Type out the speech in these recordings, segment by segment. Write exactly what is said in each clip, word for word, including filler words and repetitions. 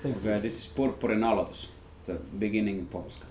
Thank Okay, this is Purppurin aloitus, the beginning polska.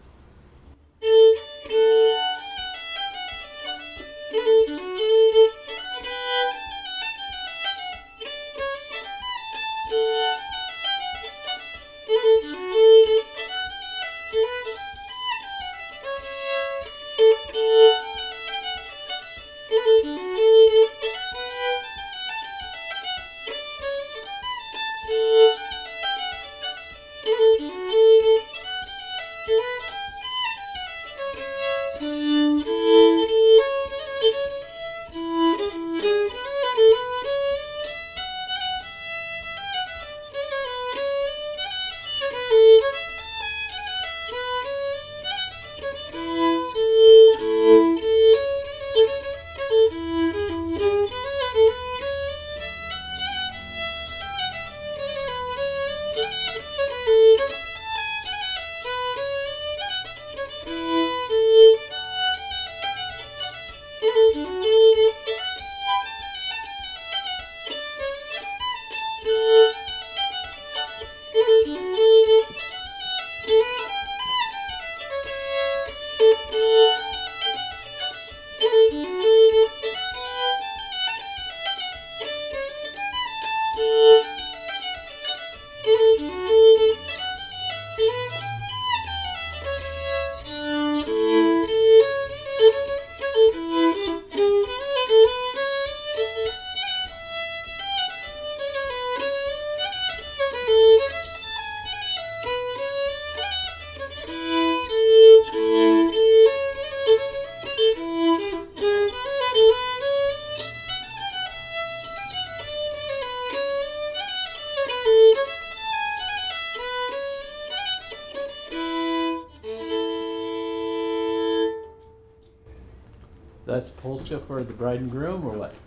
That's Polska for the bride and groom, or what?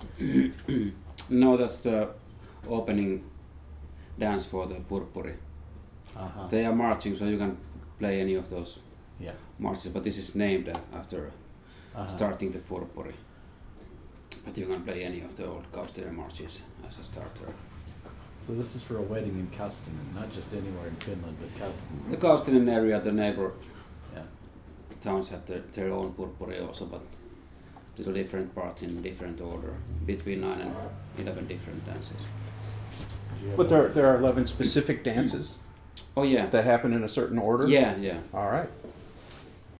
No, that's the opening dance for the Purppuri. Uh-huh. They are marching, so you can play any of those Yeah. marches, but this is named after Uh-huh. starting the Purppuri. But you can play any of the old Kaustinen marches as a starter. So this is for a wedding in Kaustinen, not just anywhere in Finland, but Kaustinen. The Kaustinen area, the neighbor Yeah. towns have their, their own Purppuri also, but little different parts in different order, between nine and eleven different dances. Do you have But a- there, there are eleven specific dances Oh yeah, that happen in a certain order? yeah, yeah. All right.